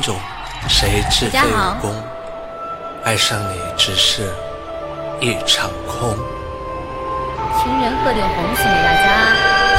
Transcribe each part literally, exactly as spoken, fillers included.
中，谁自废武功？爱上你只是一场空。 情人鹤顶红送给大家。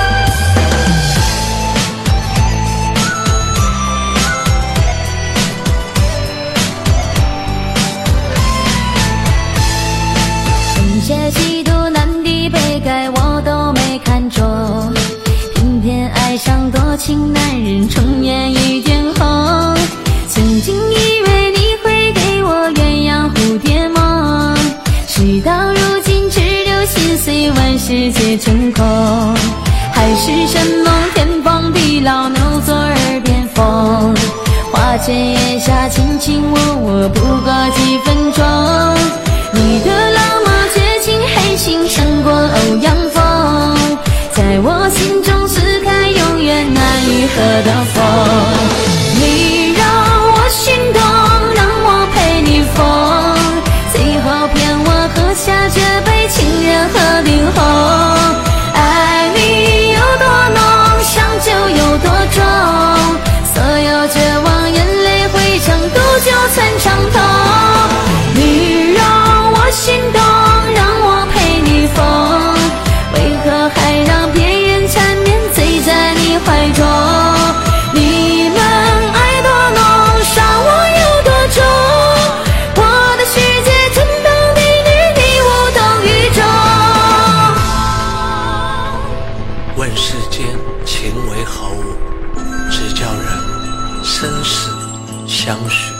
东邪西毒南帝北丐我都没看中，偏偏爱上多情男人，重演一点红。曾经以为你会给我鸳鸯蝴蝶梦，事到如今只留心碎，万事皆成空。海市蜃楼，天荒地老，牛左耳边风。花前月下，卿卿我我，不过几分钟。你的浪漫绝情黑心胜过欧阳锋，在我心中撕开永远难愈合的缝。你让我心动，让我陪你疯，最后骗我喝下这杯情人鹤顶红。爱你有多浓，伤就有多重，所有绝望眼泪汇成毒酒穿肠痛。你让我心动，让我陪你疯，为何还让别人缠绵醉在你怀中？你们爱多浓，伤我有多重，我的世界天崩地裂，你无动于衷。 问世间情为何物，只叫人生死相许。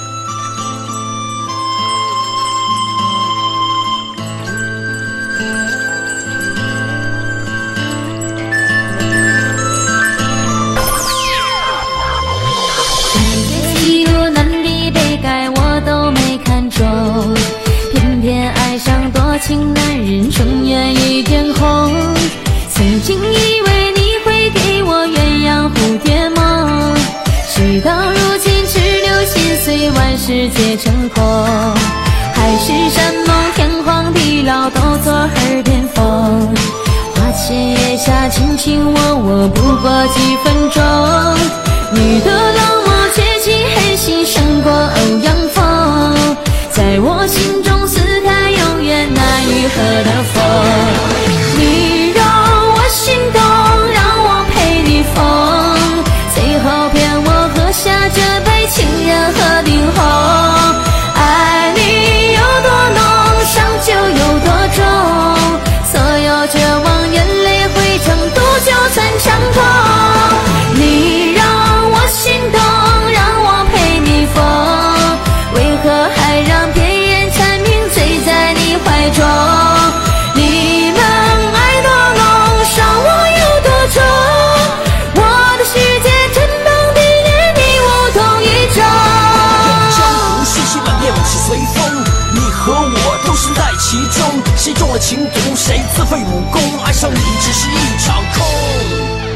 西毒南帝北丐我都没看中，偏偏爱上多情男人，重演一点红。曾经以为你会给我鸳鸯蝴蝶梦，事到如今只留心碎，万事皆成空。海市蜃楼，天荒地老，都作耳边风。花前月下，卿卿我我，不过几分钟。你的冷漠绝情黑心胜过欧阳锋，在我心中撕开永远难愈合的缝。你让我心动，让我陪你疯，最后骗我喝下这杯情人鹤顶红。爱你有多浓，伤就有多重，所有绝望眼泪汇成毒酒穿肠痛。你让我心动，让我陪你疯，为何还让别人缠绵醉在你怀中？你们爱多浓，伤我有多重，我的世界天崩地裂，你无动于衷。 江湖瞬息万变，物是随风，你和我都身在其中，谁中了情毒，谁自废武功，爱上你只是一场空。